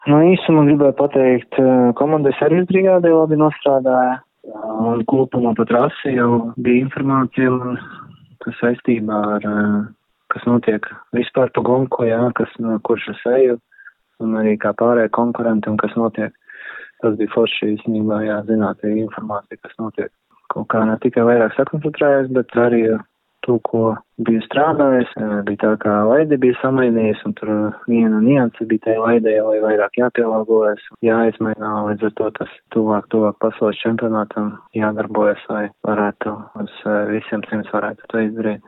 Nu, īsumā gribēju pateikt, komandai servis brigādē labi nostrādāja, un kopumā pat rasi jau bija informācija, un kas saistībā ar, kas notiek vispār pa gonku, jā, kurš es eju, un arī kā pārējie konkurenti, un kas notiek. Tas bija forši īstenībā, jā, zināt informācija, kas notiek. Kaut kā ne tikai vairāk sakoncentrējos, bet arī to, ko biju strādājis, bija tā kā laide bija samainījis, un tur viena nianse bija tajā laidē, lai vairāk jāpielāgojas, jāizmainā, līdz ar to tas tuvāk pasaules čempionātam jādarbojas, lai varētu uz visiem 100 varētu to izdarīt.